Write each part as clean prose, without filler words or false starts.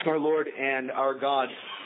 Our Lord and our God,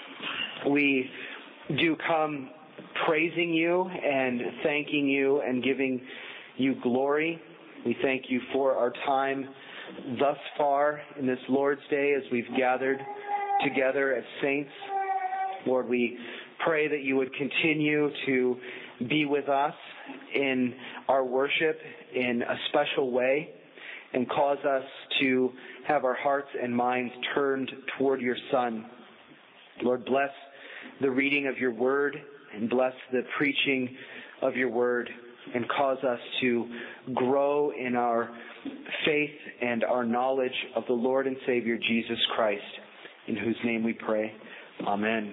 we do come praising you and thanking you and giving you glory. We thank you for our time thus far in this Lord's Day as we've gathered together as saints. Lord, we pray that you would continue to be with us in our worship in a special way and cause us to have our hearts and minds turned toward your Son. Lord, bless the reading of your word and bless the preaching of your word and cause us to grow in our faith and our knowledge of the Lord and Savior Jesus Christ, in whose name we pray. Amen.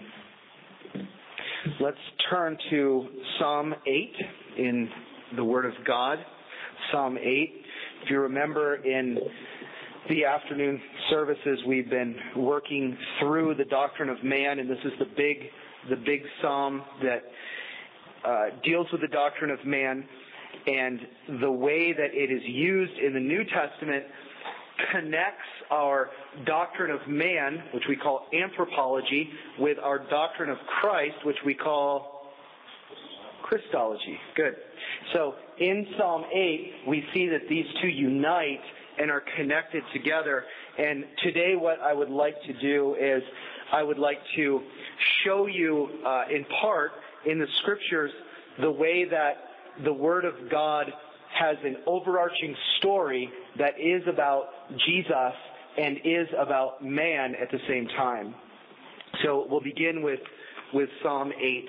Let's turn to Psalm 8 in the Word of God. Psalm 8. If you remember, in the afternoon services, we've been working through the doctrine of man, and this is the big psalm that deals with the doctrine of man, and the way that it is used in the New Testament connects our doctrine of man, which we call anthropology, with our doctrine of Christ, which we call Christology. Good. So in Psalm 8, we see that these two unite and are connected together. And today what I would like to do is I would like to show you in part in the Scriptures the way that the Word of God has an overarching story that is about Jesus and is about man at the same time. So we'll begin with Psalm 8.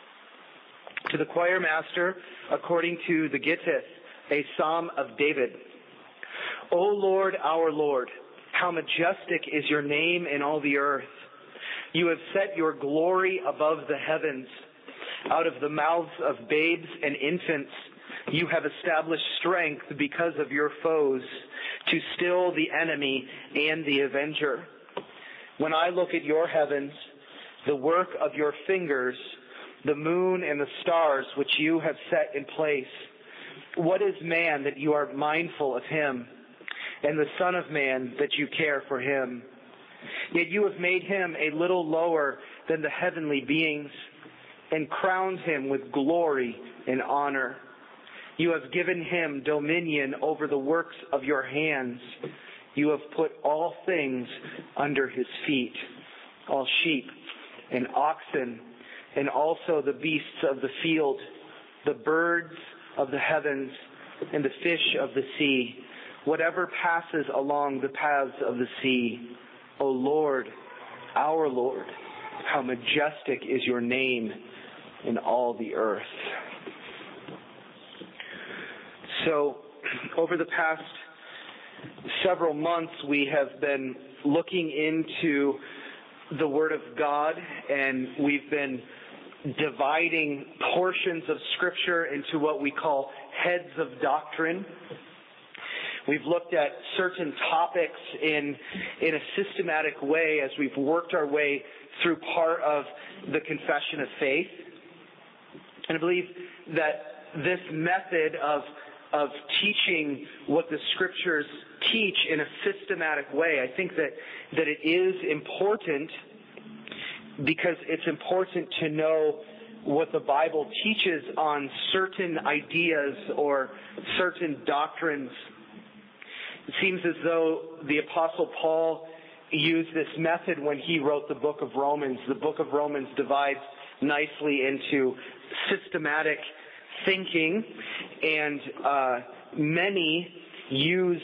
To the choir master, according to the Gittith, a psalm of David. O Lord, our Lord, how majestic is your name in all the earth. You have set your glory above the heavens. Out of the mouths of babes and infants, you have established strength because of your foes, to still the enemy and the avenger. When I look at your heavens, the work of your fingers, the moon and the stars which you have set in place, what is man that you are mindful of him, and the Son of Man that you care for him? Yet you have made him a little lower than the heavenly beings, and crowned him with glory and honor. You have given him dominion over the works of your hands. You have put all things under his feet, all sheep and oxen, and also the beasts of the field, the birds of the heavens, and the fish of the sea, whatever passes along the paths of the sea. O Lord, our Lord, how majestic is your name in all the earth. So, over the past several months, we have been looking into the Word of God, and we've been dividing portions of Scripture into what we call heads of doctrine. We've looked at certain topics in a systematic way as we've worked our way through part of the Confession of Faith. And I believe that this method of teaching what the Scriptures teach in a systematic way, I think that it is important, because it's important to know what the Bible teaches on certain ideas or certain doctrines. It seems as though the Apostle Paul used this method when he wrote the book of Romans. The book of Romans divides nicely into systematic thinking, and many use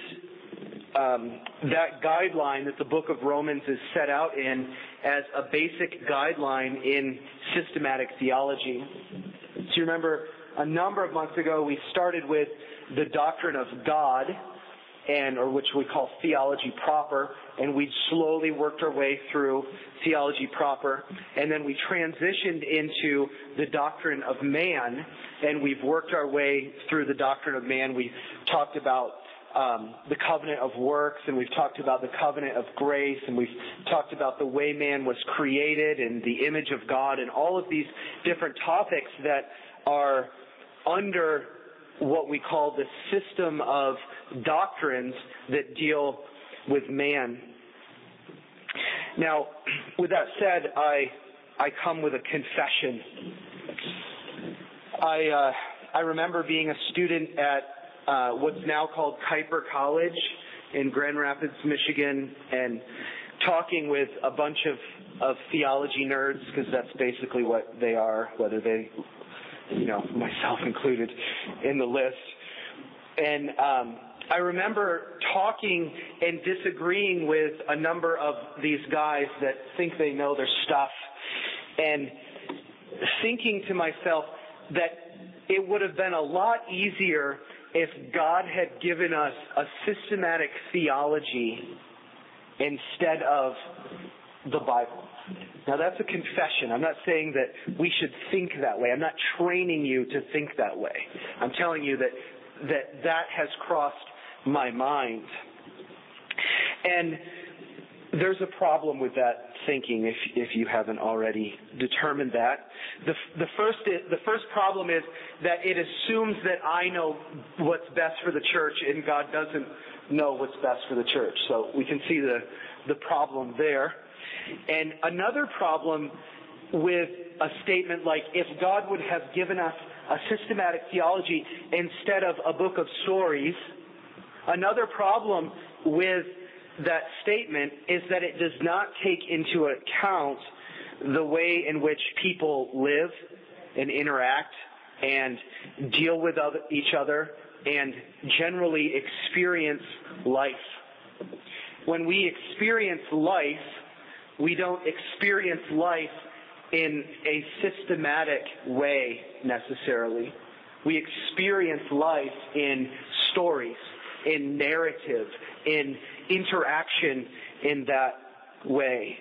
that guideline that the book of Romans is set out in as a basic guideline in systematic theology. So you remember a number of months ago we started with the doctrine of God, or which we call theology proper, and we slowly worked our way through theology proper, and then we transitioned into the doctrine of man, and we've worked our way through the doctrine of man. We talked about the covenant of works, and we've talked about the covenant of grace, and we've talked about the way man was created and the image of God, and all of these different topics that are under what we call the system of doctrines that deal with man. Now, with that said, I come with a confession. I remember being a student at what's now called Kuiper College in Grand Rapids, Michigan, and talking with a bunch of theology nerds, because that's basically what they are, whether they, myself included in the list. And I remember talking and disagreeing with a number of these guys that think they know their stuff, and thinking to myself that it would have been a lot easier if God had given us a systematic theology instead of the Bible. Now, that's a confession. I'm not saying that we should think that way. I'm not training you to think that way. I'm telling you that has crossed my mind. And there's a problem with that thinking if you haven't already determined that. The first problem is that it assumes that I know what's best for the church, and God doesn't know what's best for the church. So we can see the problem there. And another problem with a statement like, if God would have given us a systematic theology instead of a book of stories, another problem with that statement is that it does not take into account the way in which people live and interact and deal with each other and generally experience life. When we experience life, we don't experience life in a systematic way necessarily. We experience life in stories, in narrative, in interaction in that way.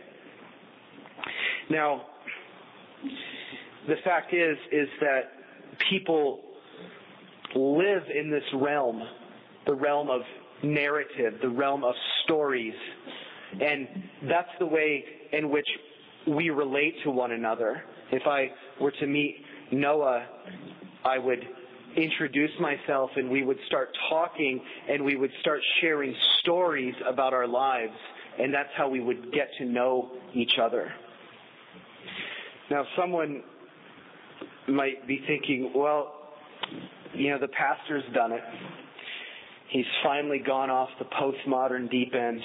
Now, the fact is that people live in this realm, the realm of narrative, the realm of stories, and that's the way in which we relate to one another. If I were to meet Noah, I would introduce myself and we would start talking and we would start sharing stories about our lives, and that's how we would get to know each other. Now, someone might be thinking, well, the pastor's done it. He's finally gone off the postmodern deep end.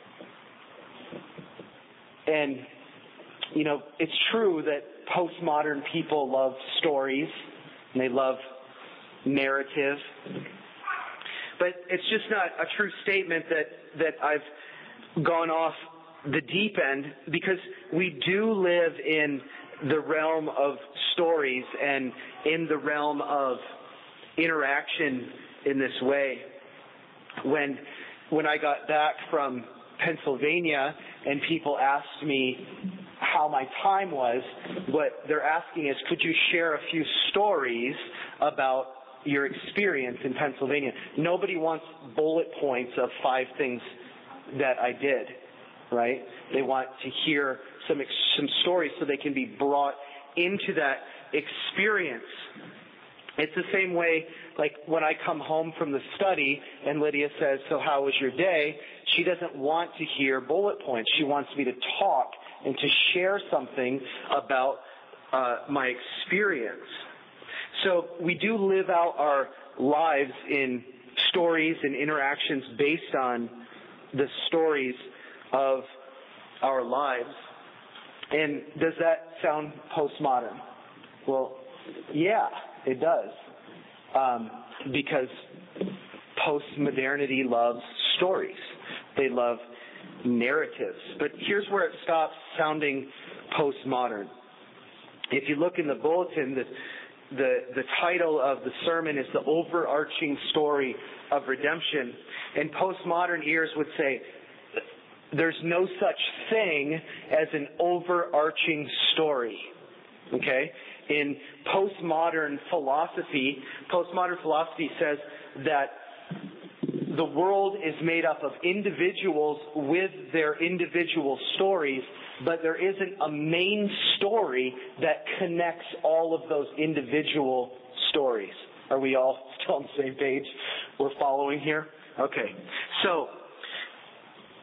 And, it's true that postmodern people love stories and they love narrative. But it's just not a true statement that I've gone off the deep end, because we do live in the realm of stories and in the realm of interaction in this way. When I got back from Pennsylvania and people asked me how my time was, what they're asking is, could you share a few stories about your experience in Pennsylvania? Nobody wants bullet points of 5 things that I did, right? They want to hear some stories so they can be brought into that experience. It's the same way, like when I come home from the study and Lydia says, so how was your day? She doesn't want to hear bullet points. She wants me to talk and to share something about my experience. So we do live out our lives in stories and interactions based on the stories of our lives. And does that sound postmodern? Well, yeah, it does. Because postmodernity loves stories. They love narratives. But here's where it stops sounding postmodern. If you look in the bulletin, the title of the sermon is The Overarching Story of Redemption. And postmodern ears would say, there's no such thing as an overarching story. Okay? In postmodern philosophy says that the world is made up of individuals with their individual stories, but there isn't a main story that connects all of those individual stories. Are we all still on the same page? We're following here? Okay. So,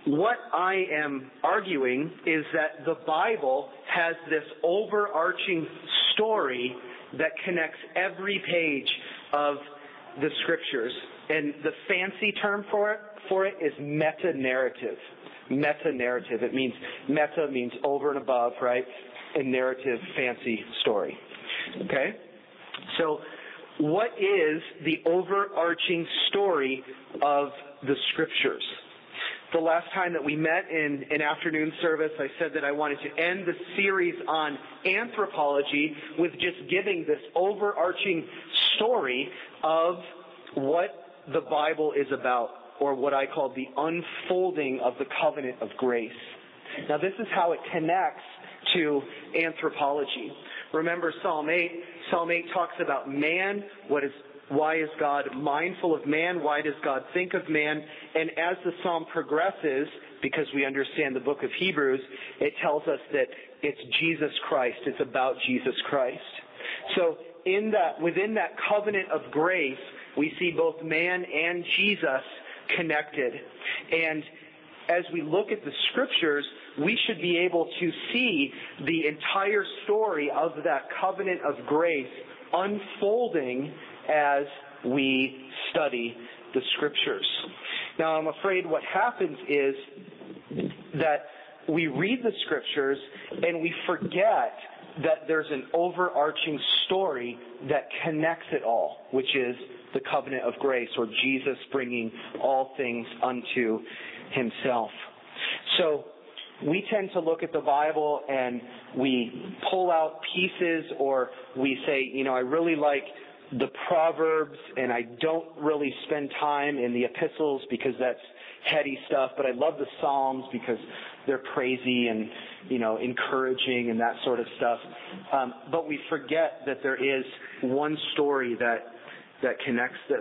what I am arguing is that the Bible has this overarching story that connects every page of the Scriptures. And the fancy term for it is meta-narrative. Meta-narrative. It means, meta means over and above, right? And narrative, fancy story. Okay? So, what is the overarching story of the Scriptures? The last time that we met in an afternoon service, I said that I wanted to end the series on anthropology with just giving this overarching story of what the Bible is about, or what I call the unfolding of the covenant of grace. Now, this is how it connects to anthropology. Remember Psalm 8? Psalm 8 talks about man. Why is God mindful of man? Why does God think of man? And as the psalm progresses, because we understand the book of Hebrews, it tells us that it's Jesus Christ. It's about Jesus Christ. So within that covenant of grace, we see both man and Jesus connected. And as we look at the Scriptures, we should be able to see the entire story of that covenant of grace unfolding as we study the Scriptures. Now, I'm afraid what happens is that we read the Scriptures and we forget that there's an overarching story that connects it all, which is the covenant of grace, or Jesus bringing all things unto himself. So we tend to look at the Bible and we pull out pieces, or we say, I really like the Proverbs and I don't really spend time in the epistles because that's heady stuff, but I love the Psalms because they're praisey and, encouraging and that sort of stuff. But we forget that there is one story that connects this.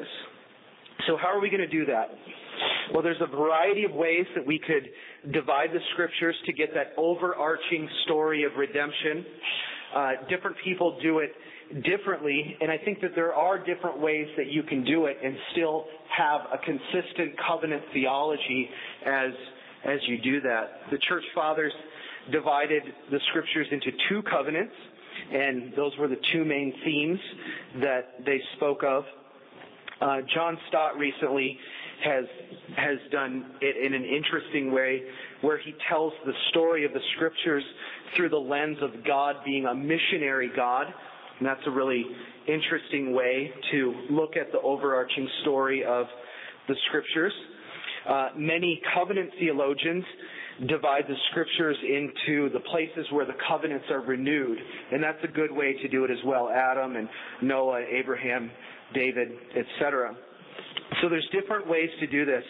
So how are we going to do that? Well, there's a variety of ways that we could divide the Scriptures to get that overarching story of redemption. Different people do it differently, and I think that there are different ways that you can do it and still have a consistent covenant theology as you do that. The Church Fathers divided the Scriptures into two covenants, and those were the two main themes that they spoke of. John Stott recently has done it in an interesting way, where he tells the story of the Scriptures through the lens of God being a missionary God. And that's a really interesting way to look at the overarching story of the Scriptures. Many covenant theologians divide the Scriptures into the places where the covenants are renewed. And that's a good way to do it as well. Adam and Noah, Abraham, David, etc. So there's different ways to do this.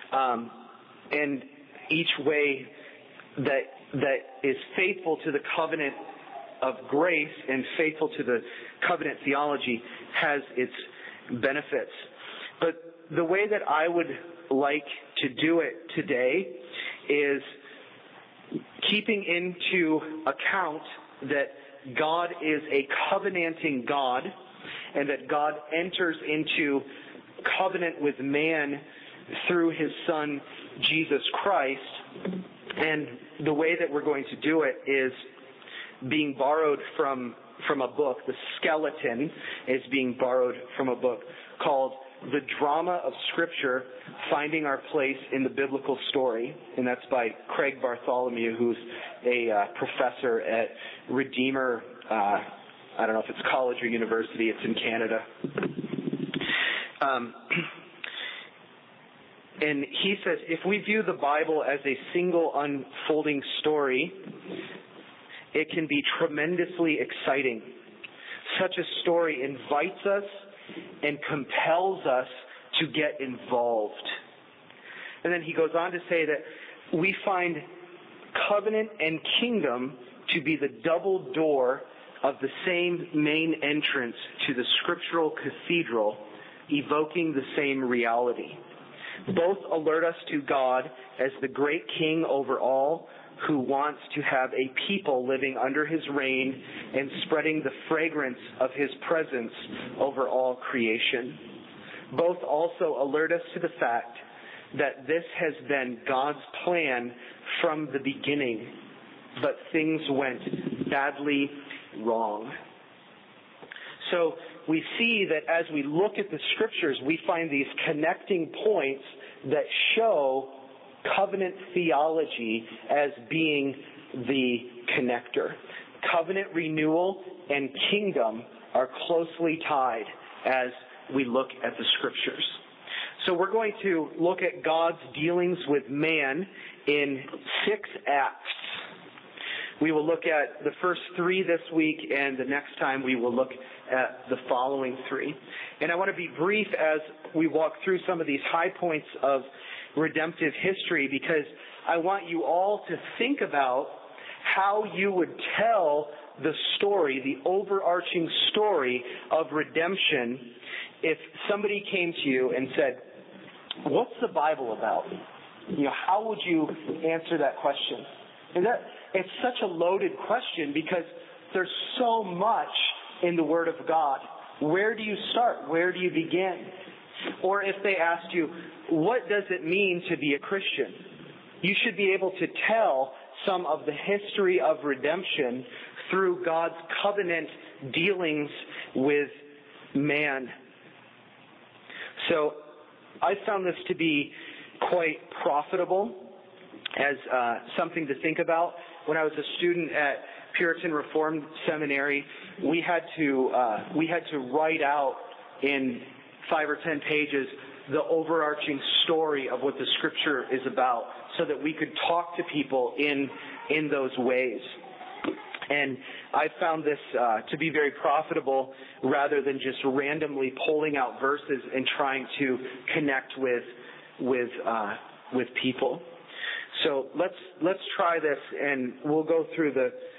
And each way that is faithful to the covenant of grace and faithful to the covenant theology has its benefits. But the way that I would like to do it today is keeping into account that God is a covenanting God, and that God enters into covenant with man through his Son, Jesus Christ. And the way that we're going to do it is being borrowed from a book. The skeleton is being borrowed from a book called The Drama of Scripture, Finding Our Place in the Biblical Story. And that's by Craig Bartholomew, who's a professor at Redeemer, I don't know if it's college or university. It's in Canada. And he says, if we view the Bible as a single unfolding story, it can be tremendously exciting. Such a story invites us and compels us to get involved. And then he goes on to say that we find covenant and kingdom to be the double door of the same main entrance to the scriptural cathedral, evoking the same reality. Both alert us to God as the great King over all, who wants to have a people living under his reign and spreading the fragrance of his presence over all creation. Both also alert us to the fact that this has been God's plan from the beginning, but things went badly wrong. So we see that as we look at the Scriptures, we find these connecting points that show covenant theology as being the connector. Covenant renewal and kingdom are closely tied as we look at the Scriptures. So we're going to look at God's dealings with man in 6 acts. We will look at the first 3 this week, and the next time we will look at the following 3. And I want to be brief as we walk through some of these high points of redemptive history, because I want you all to think about how you would tell the story, the overarching story of redemption, if somebody came to you and said, "What's the Bible about?" How would you answer that question? And it's such a loaded question because there's so much in the Word of God. Where do you start? Where do you begin? Or if they asked you, what does it mean to be a Christian? You should be able to tell some of the history of redemption through God's covenant dealings with man. So I found this to be quite profitable as something to think about. When I was a student at Puritan Reformed Seminary, we had to write out in 5 or 10 pages the overarching story of what the Scripture is about, so that we could talk to people in those ways. And I found this to be very profitable, rather than just randomly pulling out verses and trying to connect with people. So let's try this, and we'll go through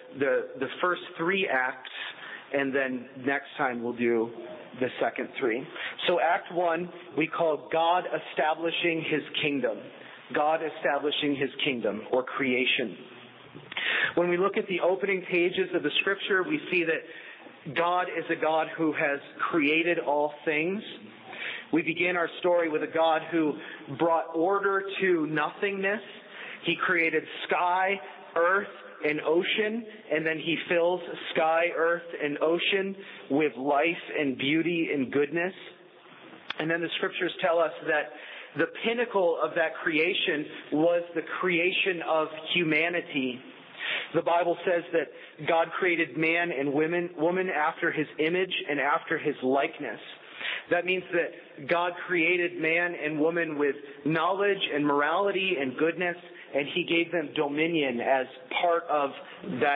the first 3 acts, and then next time we'll do the second 3. So Act 1 we call God establishing His kingdom. God establishing His kingdom, or creation. When we look at the opening pages of the Scripture, we see that God is a God who has created all things. We begin our story with a God who brought order to nothingness. He created sky, earth, and ocean, and then He fills sky, earth, and ocean with life and beauty and goodness. And then the Scriptures tell us that the pinnacle of that creation was the creation of humanity. The Bible says that God created man and woman after His image and after His likeness. That means that God created man and woman with knowledge and morality and goodness, and He gave them dominion as part of that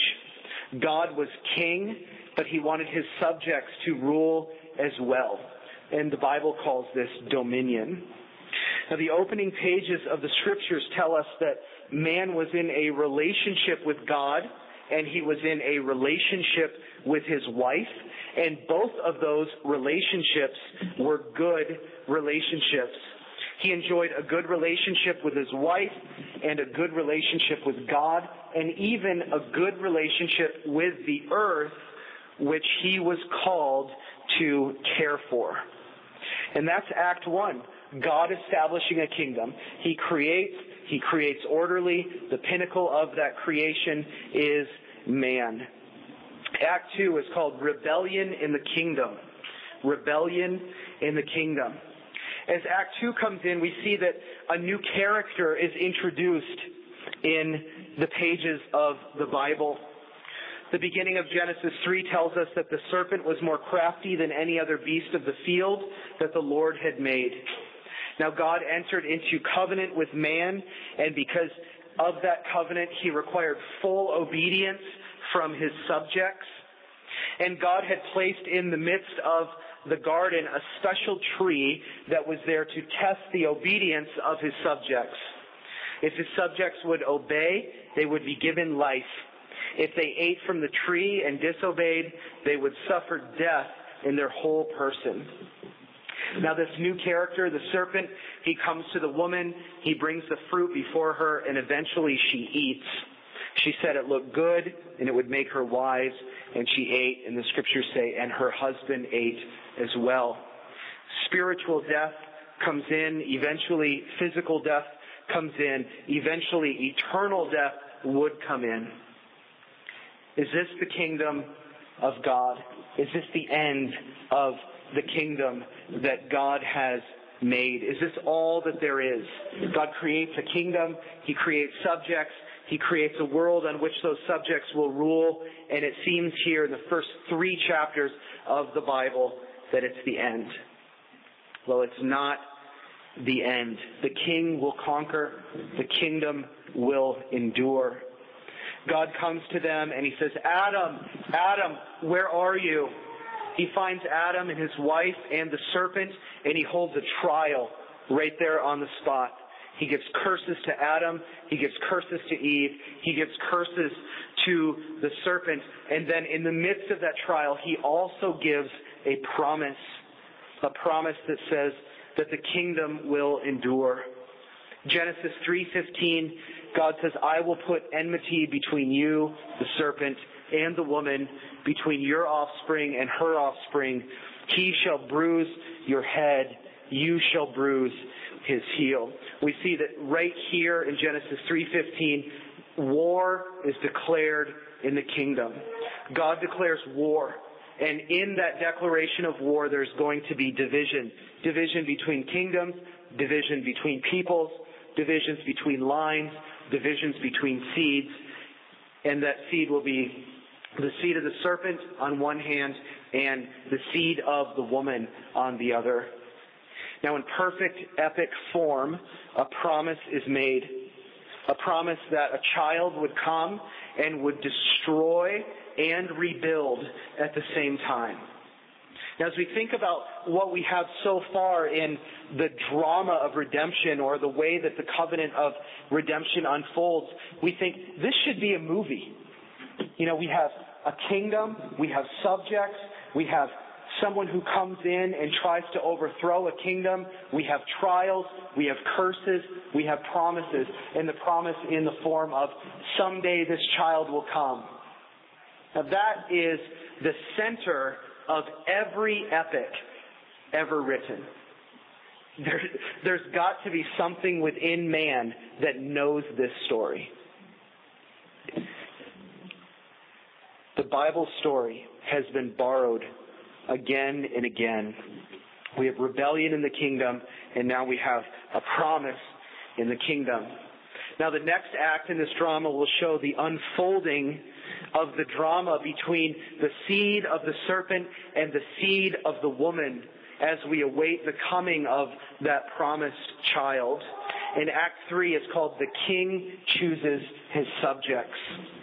image. God was king, but He wanted His subjects to rule as well. And the Bible calls this dominion. Now, the opening pages of the Scriptures tell us that man was in a relationship with God, and he was in a relationship with his wife, and both of those relationships were good relationships. He enjoyed a good relationship with his wife, and a good relationship with God, and even a good relationship with the earth, which he was called to care for. And that's Act 1. God establishing a kingdom. He creates orderly. The pinnacle of that creation is man. Act 2 is called Rebellion in the Kingdom. Rebellion in the Kingdom. As Act 2 comes in, we see that a new character is introduced in the pages of the Bible. The beginning of Genesis 3 tells us that the serpent was more crafty than any other beast of the field that the Lord had made. Now God entered into covenant with man, and because of that covenant, He required full obedience from His subjects. And God had placed in the midst of the garden a special tree that was there to test the obedience of His subjects. If His subjects would obey, they would be given life. If they ate from the tree and disobeyed, they would suffer death in their whole person. Now this new character, the serpent, he comes to the woman, he brings the fruit before her, and eventually she eats. She said it looked good and it would make her wise, and she ate, and the Scriptures say, and her husband ate as well. Spiritual death comes in. Eventually, physical death comes in. Eventually, eternal death would come in. Is this the kingdom of God? Is this the end of the kingdom that God has made? Is this all that there is? God creates a kingdom. He creates subjects. He creates a world on which those subjects will rule. And it seems here in the first 3 chapters of the Bible that it's the end. Well, it's not the end. The king will conquer. The kingdom will endure. God comes to them and he says, Adam, where are you? He finds Adam and his wife and the serpent, and he holds a trial right there on the spot. He gives curses to Adam. He gives curses to Eve. He gives curses to the serpent. And then in the midst of that trial, he also gives a promise that says that the kingdom will endure. Genesis 3:15, God says, I will put enmity between you, the serpent, and the woman, between your offspring and her offspring. He shall bruise your head, you shall bruise his heel. We see that right here in Genesis 3:15, war is declared in the kingdom. God declares war. And in that declaration of war, there's going to be division. Division between kingdoms, division between peoples, divisions between lines, divisions between seeds. And that seed will be the seed of the serpent on one hand and the seed of the woman on the other. Now, in perfect epic form, a promise is made. A promise that a child would come and would destroy and rebuild at the same time. Now, as we think about what we have so far in the drama of redemption, or the way that the covenant of redemption unfolds, we think this should be a movie. You know, we have a kingdom, we have subjects, we have someone who comes in and tries to overthrow a kingdom, we have trials, we have curses, we have promises, and the promise in the form of someday this child will come. Now that is the center of every epic ever written. There's got to be something within man that knows this story. The Bible story has been borrowed again and again. We have rebellion in the kingdom, and now we have a promise in the kingdom. Now the next act in this drama will show the unfolding of the drama between the seed of the serpent and the seed of the woman as we await the coming of that promised child. In Act 3, it's called The King Chooses His Subjects.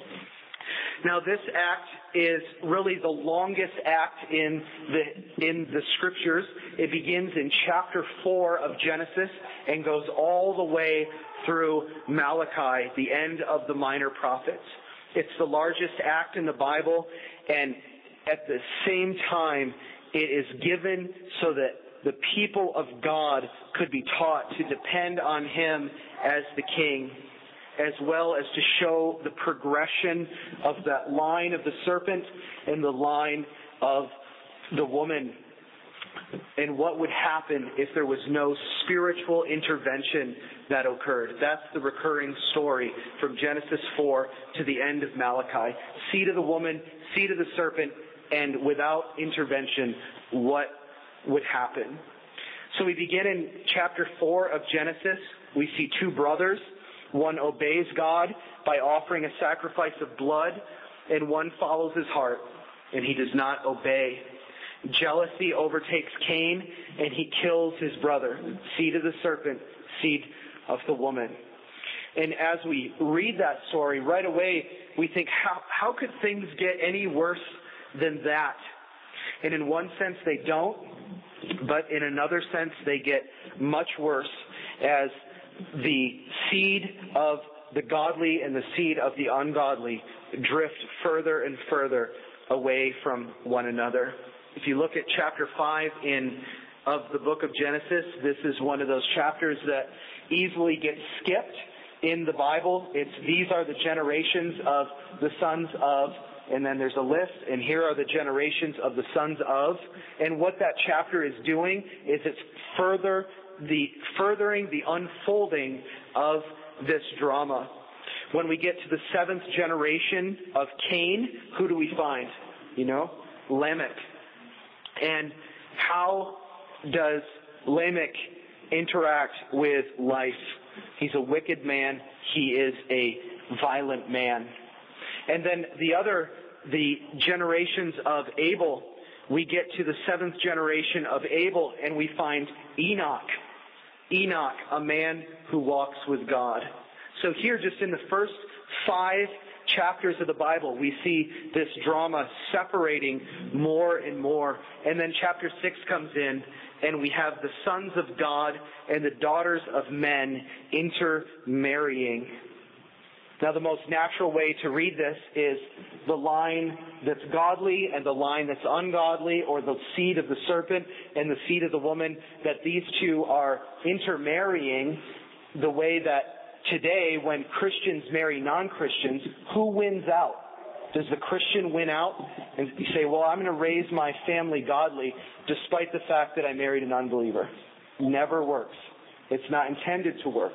Now this act is really the longest act in the scriptures. It begins in chapter 4 of Genesis and goes all the way through Malachi, the end of the minor prophets. It's the largest act in the Bible, and at the same time, it is given so that the people of God could be taught to depend on Him as the King, as well as to show the progression of that line of the serpent and the line of the woman, and what would happen if there was no spiritual intervention that occurred. That's the recurring story from Genesis 4 to the end of Malachi. Seed of the woman, seed of the serpent, and without intervention, what would happen? So we begin in chapter 4 of Genesis. We see 2 brothers. One obeys God by offering a sacrifice of blood, and one follows his heart, and he does not obey. Jealousy overtakes Cain, and he kills his brother, seed of the serpent, seed of the woman. And as we read that story, right away we think, how could things get any worse than that? And in one sense they don't, but in another sense they get much worse as the seed of the godly and the seed of the ungodly drift further and further away from one another. If you look at chapter 5 of the book of Genesis, this is one of those chapters that easily gets skipped in the Bible. These are the generations of the sons of, and then there's a list, and here are the generations of the sons of. And what that chapter is doing is it's further furthering the unfolding of this drama. When we get to the 7th generation of Cain, who do we find? Lamech. And how does Lamech interact with life? He's a wicked man. He is a violent man. And then the generations of Abel, we get to the 7th generation of Abel and we find Enoch. Enoch, a man who walks with God. So here, just in the first 5 chapters of the Bible, we see this drama separating more and more. And then chapter 6 comes in, and we have the sons of God and the daughters of men intermarrying. Now, the most natural way to read this is the line that's godly and the line that's ungodly, or the seed of the serpent and the seed of the woman, that these two are intermarrying the way that today, when Christians marry non-Christians, who wins out? Does the Christian win out? And you say, well, I'm going to raise my family godly despite the fact that I married an unbeliever. Never works. It's not intended to work.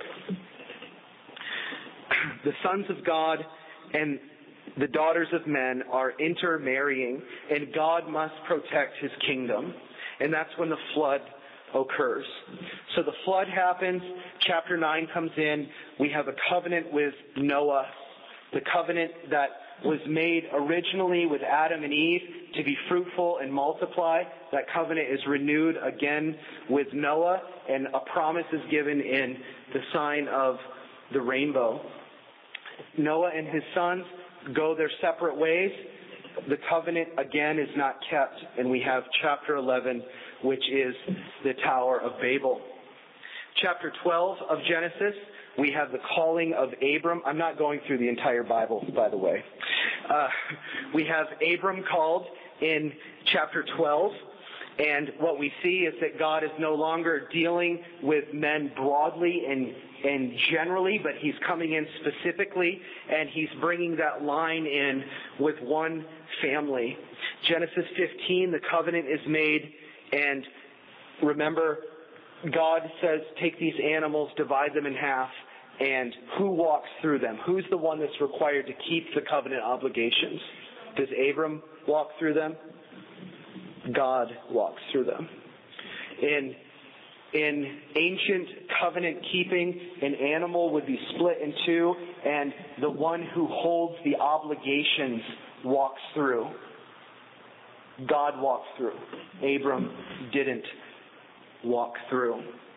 The sons of God and the daughters of men are intermarrying, and God must protect his kingdom. And that's when the flood occurs. So the flood happens. Chapter 9 comes in. We have a covenant with Noah. The covenant that was made originally with Adam and Eve to be fruitful and multiply. That covenant is renewed again with Noah, and a promise is given in the sign of the rainbow. Noah and his sons go their separate ways. The covenant again is not kept, and we have chapter 11, which is the Tower of Babel. Chapter 12 of Genesis, we have the calling of Abram. I'm not going through the entire Bible, by the way. We have Abram called in chapter 12. And what we see is that God is no longer dealing with men broadly and generally, but he's coming in specifically, and he's bringing that line in with one family. Genesis 15, the covenant is made, and remember, God says, take these animals, divide them in half, and who walks through them? Who's the one that's required to keep the covenant obligations? Does Abram walk through them? God walks through them. In ancient covenant keeping, an animal would be split in two, and the one who holds the obligations walks through. God walks through. Abram didn't walk through.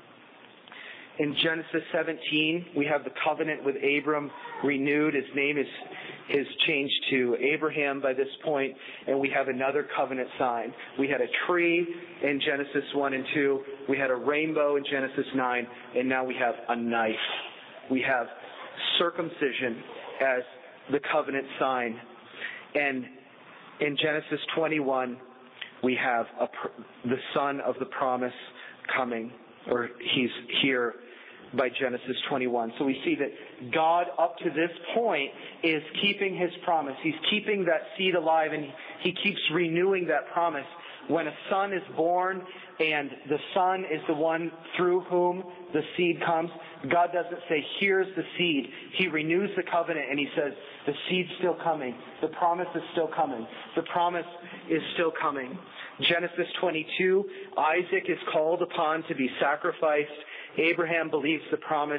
In Genesis 17, we have the covenant with Abram renewed. His name is changed to Abraham by this point, and we have another covenant sign. We had a tree in Genesis 1 and 2. We had a rainbow in Genesis 9, and now we have a knife. We have circumcision as the covenant sign. And in Genesis 21, we have the son of the promise coming, or he's here by Genesis 21. So we see that God, up to this point, is keeping his promise. He's keeping that seed alive, and he keeps renewing that promise. When a son is born and the son is the one through whom the seed comes, God doesn't say, here's the seed. He renews the covenant and he says, the seed's still coming. The promise is still coming. The promise is still coming. Genesis 22, Isaac is called upon to be sacrificed. Abraham believes the promise.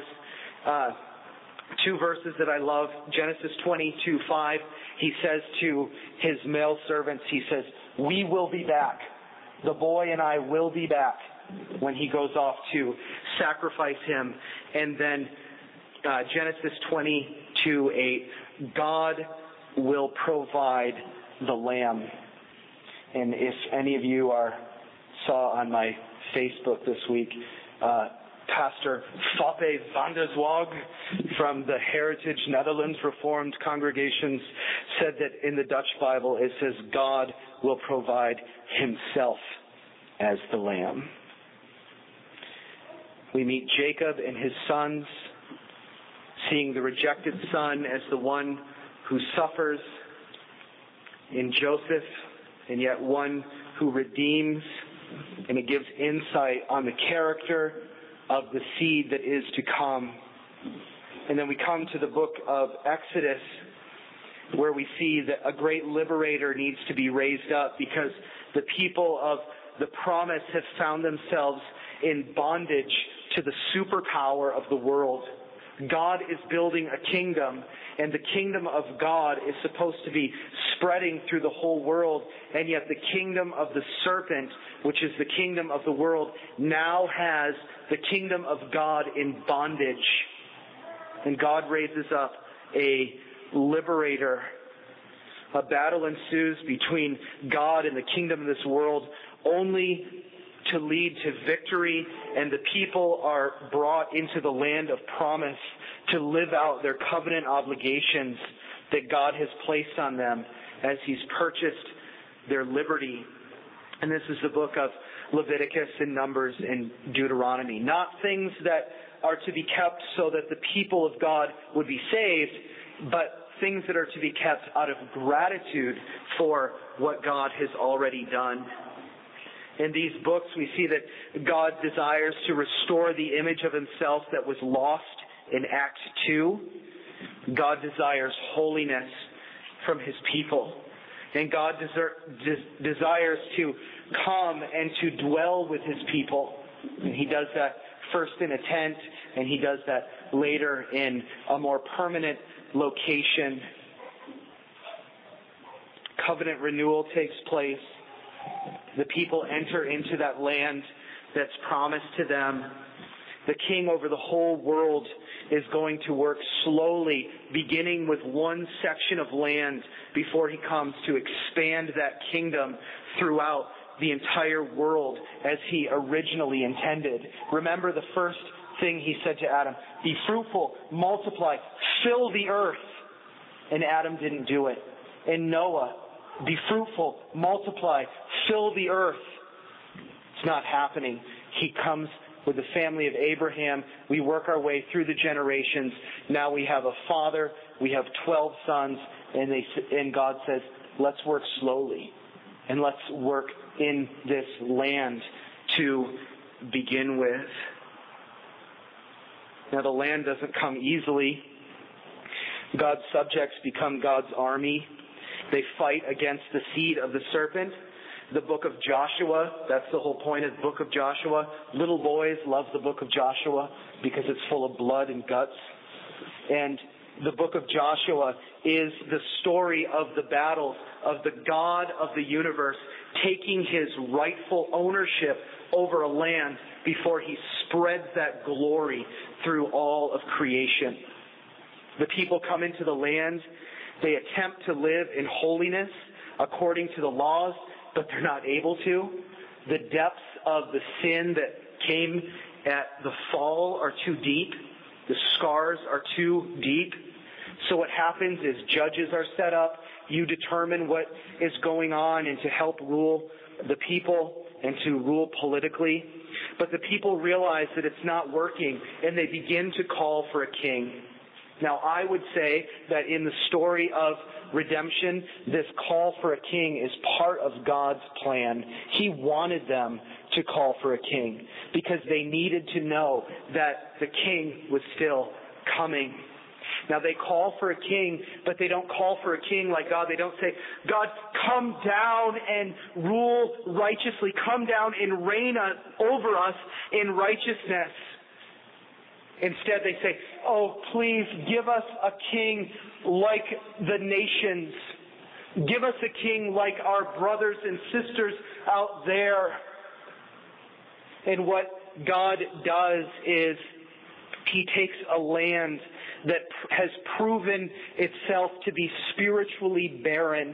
Two verses that I love. Genesis 22:5. He says to his male servants, he says, we will be back. The boy and I will be back when he goes off to sacrifice him. And then Genesis 22:8. God will provide the lamb. And if any of you saw on my Facebook this week, Pastor Fappe van der Zwag from the Heritage Netherlands Reformed Congregations said that in the Dutch Bible it says God will provide himself as the lamb. We meet Jacob and his sons, seeing the rejected son as the one who suffers, in Joseph, and yet one who redeems, and it gives insight on the character of the seed that is to come. And then we come to the book of Exodus, where we see that a great liberator needs to be raised up because the people of the promise have found themselves in bondage to the superpower of the world. God is building a kingdom, and the kingdom of God is supposed to be spreading through the whole world, and yet the kingdom of the serpent, which is the kingdom of the world, now has the kingdom of God in bondage. And God raises up a liberator. A battle ensues between God and the kingdom of this world, only to lead to victory, and the people are brought into the land of promise to live out their covenant obligations that God has placed on them as He's purchased their liberty. And this is the book of Leviticus and Numbers and Deuteronomy. Not things that are to be kept so that the people of God would be saved, but things that are to be kept out of gratitude for what God has already done. In these books, we see that God desires to restore the image of Himself that was lost in Acts 2. God desires holiness from His people. And God desires to come and to dwell with His people. And He does that first in a tent, and He does that later in a more permanent location. Covenant renewal takes place. The people enter into that land that's promised to them. The King over the whole world is going to work slowly, beginning with one section of land before He comes to expand that kingdom throughout the entire world as He originally intended. Remember the first thing He said to Adam, be fruitful, multiply, fill the earth. And Adam didn't do it. And Noah, be fruitful, multiply, fill the earth. It's not happening. He comes with the family of Abraham. We work our way through the generations. Now we have a father. We have 12 sons. And God says, let's work slowly. And let's work in this land to begin with. Now the land doesn't come easily. God's subjects become God's army. They fight against the seed of the serpent. The book of Joshua, that's the whole point of the book of Joshua. Little boys love the book of Joshua because it's full of blood and guts. And the book of Joshua is the story of the battles of the God of the universe taking His rightful ownership over a land before He spreads that glory through all of creation. The people come into the land. They attempt to live in holiness according to the laws, but they're not able to. The depths of the sin that came at the fall are too deep. The scars are too deep. So what happens is judges are set up. You determine what is going on and to help rule the people and to rule politically. But the people realize that it's not working, and they begin to call for a king. Now, I would say that in the story of redemption, this call for a king is part of God's plan. He wanted them to call for a king because they needed to know that the king was still coming. Now, they call for a king, but they don't call for a king like God. They don't say, God, come down and rule righteously. Come down and reign over us in righteousness. Instead, they say, oh, please give us a king like the nations. Give us a king like our brothers and sisters out there. And what God does is He takes a land that has proven itself to be spiritually barren,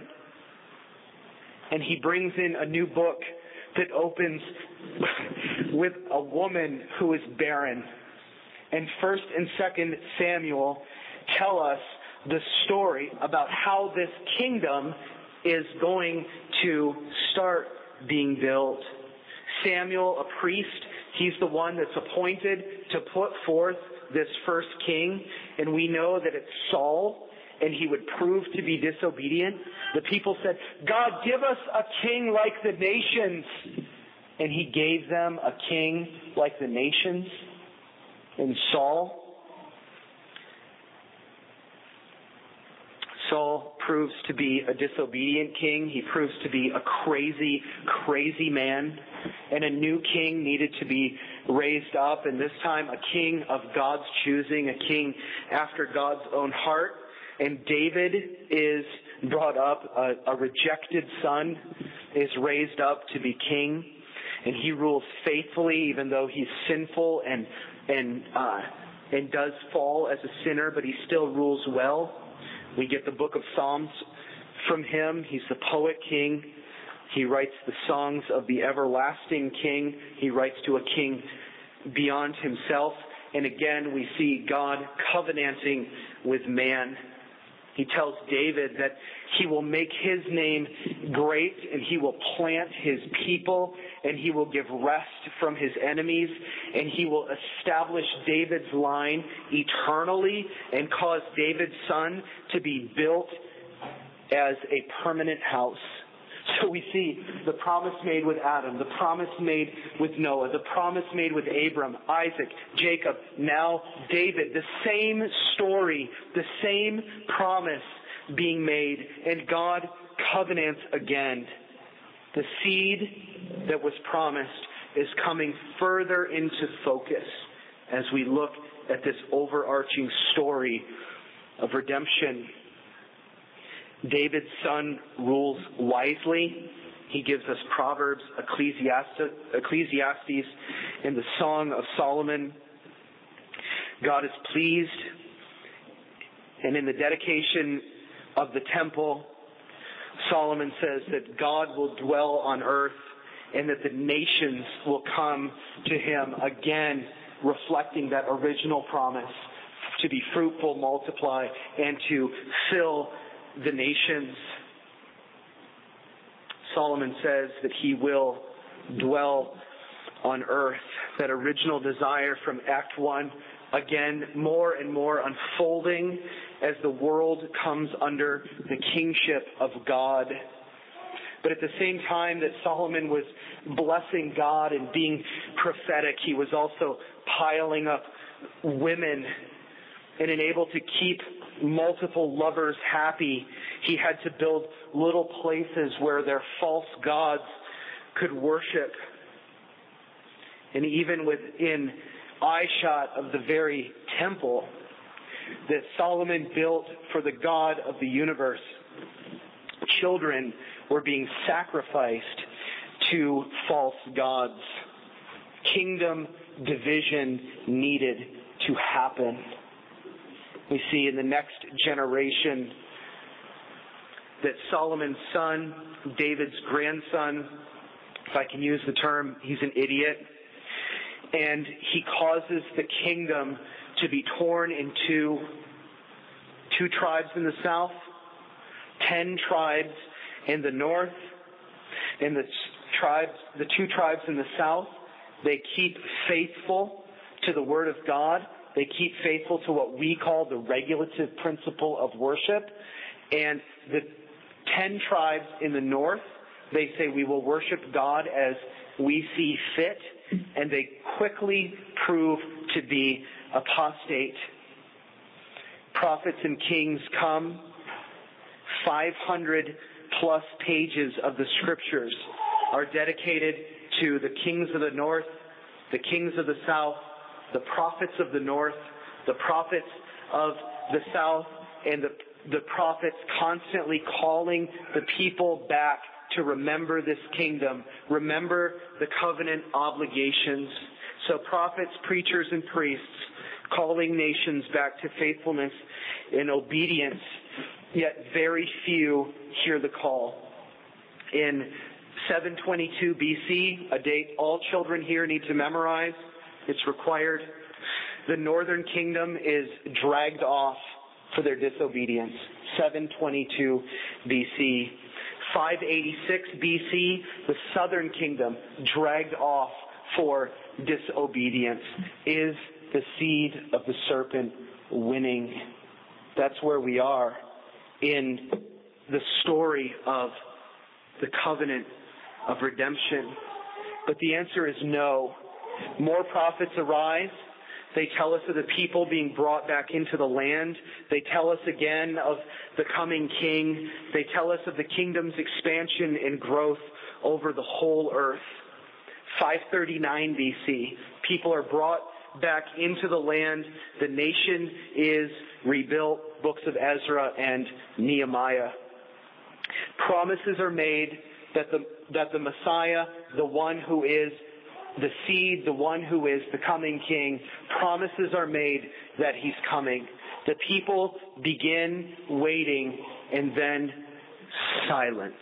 and He brings in a new book that opens with a woman who is barren. And 1 and 2 Samuel tell us the story about how this kingdom is going to start being built. Samuel, a priest, he's the one that's appointed to put forth this first king. And we know that it's Saul, and he would prove to be disobedient. The people said, God, give us a king like the nations. And He gave them a king like the nations. in Saul. Saul proves to be a disobedient king. He proves to be a crazy, crazy man. And a new king needed to be raised up. And this time a king of God's choosing, a king after God's own heart. And David is brought up. A rejected son is raised up to be king. And he rules faithfully even though he's sinful and does fall as a sinner, but he still rules well. We get the book of Psalms from him. He's the poet king. He writes the songs of the everlasting king. He writes to a king beyond himself. And again, we see God covenanting with man. He tells David that he will make his name great and he will plant his people and he will give rest from his enemies and he will establish David's line eternally and cause David's son to be built as a permanent house. So we see the promise made with Adam, the promise made with Noah, the promise made with Abram, Isaac, Jacob, now David. The same story, the same promise being made, and God covenants again. The seed that was promised is coming further into focus as we look at this overarching story of redemption. David's son rules wisely. He gives us Proverbs, Ecclesiastes, and the Song of Solomon. God is pleased. And in the dedication of the temple, Solomon says that God will dwell on earth and that the nations will come to him, again reflecting that original promise to be fruitful, multiply, and to fill the nations. Solomon says that he will dwell on earth. That original desire from Act 1, again, more and more unfolding as the world comes under the kingship of God. But at the same time that Solomon was blessing God and being prophetic, he was also piling up women. And unable to keep multiple lovers happy, he had to build little places where their false gods could worship. And even within eyeshot of the very temple that Solomon built for the God of the universe, children were being sacrificed to false gods. Kingdom division needed to happen. We see in the next generation that Solomon's son, David's grandson, if I can use the term, he's an idiot. And he causes the kingdom to be torn into 2 tribes in the south, 10 tribes in the north. And the 2 tribes in the south, they keep faithful to the word of God. They keep faithful to what we call the regulative principle of worship. And the 10 tribes in the north, they say we will worship God as we see fit. And they quickly prove to be apostate. Prophets and kings come. 500 plus pages of the scriptures are dedicated to the kings of the north, the kings of the south, the prophets of the north, the prophets of the south, and the prophets constantly calling the people back to remember this kingdom, remember the covenant obligations. So prophets, preachers, and priests calling nations back to faithfulness and obedience, yet very few hear the call. In 722 BC, a date all children here need to memorize, it's required, the northern kingdom is dragged off for their disobedience. 722 BC. 586 BC, the southern kingdom dragged off for disobedience. Is the seed of the serpent winning? That's where we are in the story of the covenant of redemption. But the answer is no. More prophets arise. They tell us of the people being brought back into the land. They tell us again of the coming king. They tell us of the kingdom's expansion and growth over the whole earth. 539 BC, people are brought back into the land. The nation is rebuilt. Books of Ezra and Nehemiah. Promises are made that the Messiah, the one who is the seed, the one who is the coming king, promises are made that he's coming. The people begin waiting, and then silence.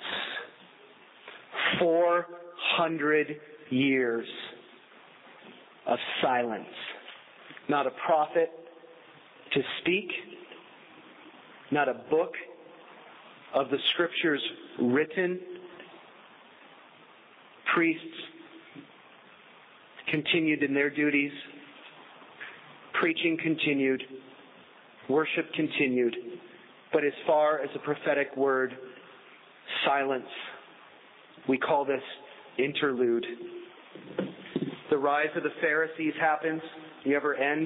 400 years of silence. Not a prophet to speak, not a book of the scriptures written. Priests continued in their duties. Preaching continued. Worship continued. But as far as a prophetic word, silence. We call this interlude. The rise of the Pharisees happens. You ever end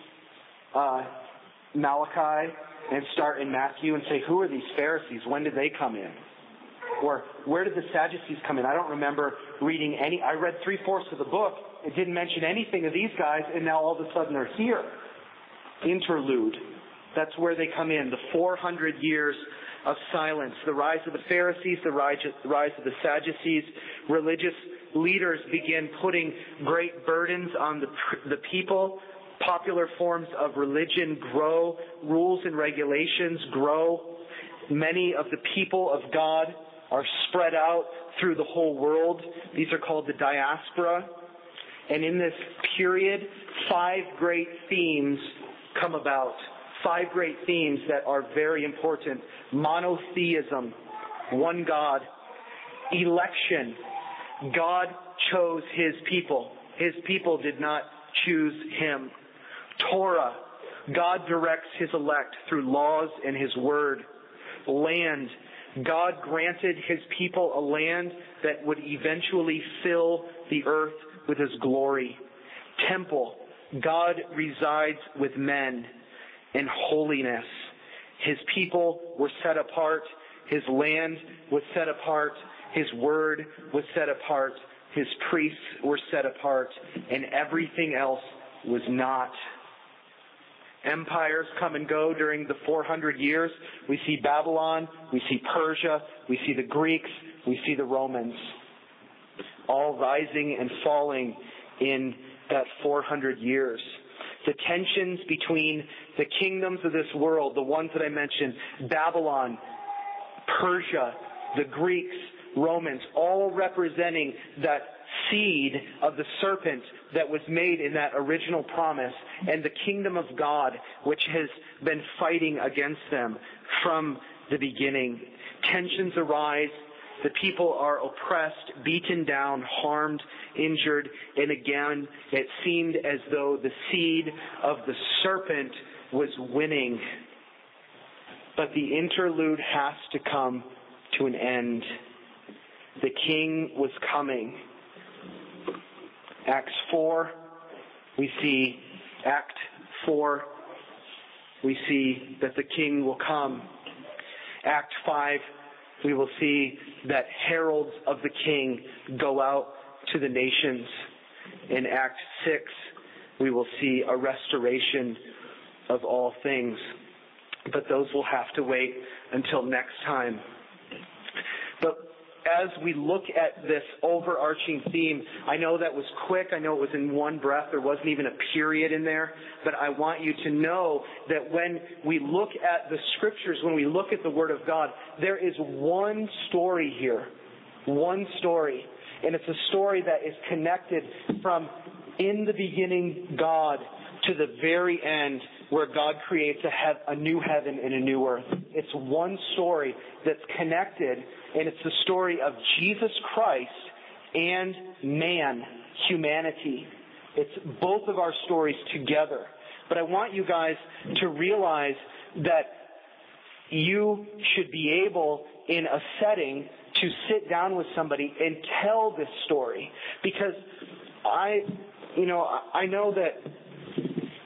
Malachi and start in Matthew and say, who are these Pharisees? When did they come in? Or where did the Sadducees come in? I don't remember reading any. I read 3/4 of the book. It didn't mention anything of these guys, and now all of a sudden they're here. Interlude. That's where they come in. The 400 years of silence. The rise of the Pharisees, the rise of the Sadducees. Religious leaders begin putting great burdens on the people. Popular forms of religion grow. Rules and regulations grow. Many of the people of God are spread out through the whole world. These are called the diaspora. And in this period, 5 great themes come about. 5 great themes that are very important. Monotheism, one God. Election, God chose His people. His people did not choose Him. Torah, God directs His elect through laws and His word. Land, God granted His people a land that would eventually fill the earth with His glory. Temple, God resides with men. And holiness, His people were set apart. His land was set apart. His word was set apart. His priests were set apart. And everything else was not. Empires come and go during the 400 years. We see Babylon, we see Persia, we see the Greeks, we see the Romans. All rising and falling in that 400 years. The tensions between the kingdoms of this world, the ones that I mentioned, Babylon, Persia, the Greeks, Romans, all representing that seed of the serpent that was made in that original promise, and the kingdom of God, which has been fighting against them from the beginning. Tensions arise. The people are oppressed, beaten down, harmed, injured, and again, it seemed as though the seed of the serpent was winning. But the interlude has to come to an end. The king was coming. Acts 4, we see Act 4, we see that the king will come. Act 5, we will see that heralds of the king go out to the nations. In Act 6, we will see a restoration of all things. But those will have to wait until next time. But as we look at this overarching theme, I know that was quick. I know it was in one breath. There wasn't even a period in there. But I want you to know that when we look at the scriptures, when we look at the Word of God, there is one story here. One story. And it's a story that is connected from in the beginning God to the very end, where God creates a new heaven and a new earth. It's one story that's connected, and it's the story of Jesus Christ and man, humanity. It's both of our stories together. But I want you guys to realize that you should be able, in a setting, to sit down with somebody and tell this story. Because I know that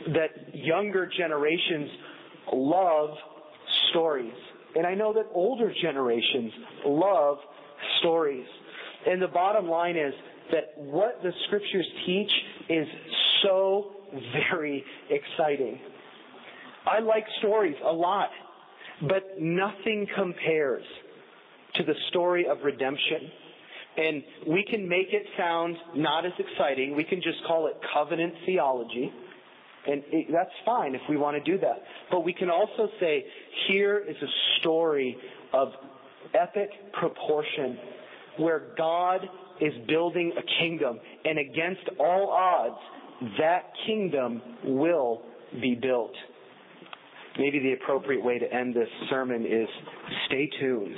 that younger generations love stories. And I know that older generations love stories. And the bottom line is that what the Scriptures teach is so very exciting. I like stories a lot, but nothing compares to the story of redemption. And we can make it sound not as exciting. We can just call it covenant theology. And that's fine if we want to do that. But we can also say, here is a story of epic proportion where God is building a kingdom. And against all odds, that kingdom will be built. Maybe the appropriate way to end this sermon is stay tuned.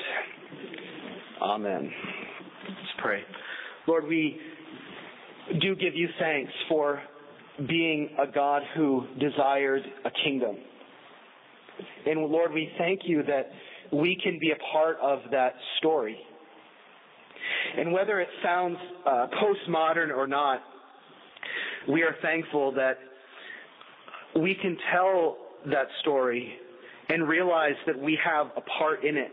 Amen. Let's pray. Lord, we do give you thanks for being a God who desired a kingdom. And Lord, we thank you that we can be a part of that story. And whether it sounds postmodern or not, we are thankful that we can tell that story and realize that we have a part in it.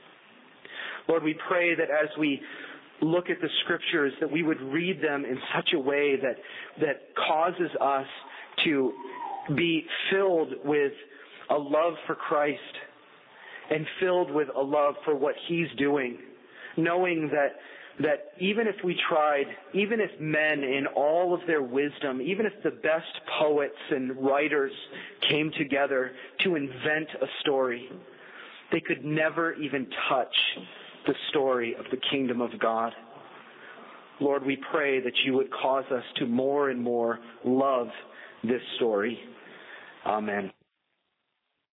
Lord, we pray that as we look at the Scriptures, that we would read them in such a way that causes us to be filled with a love for Christ and filled with a love for what He's doing, knowing that even if we tried, even if men in all of their wisdom, even if the best poets and writers came together to invent a story, they could never even touch the story of the kingdom of God. Lord, we pray that you would cause us to more and more love this story. Amen.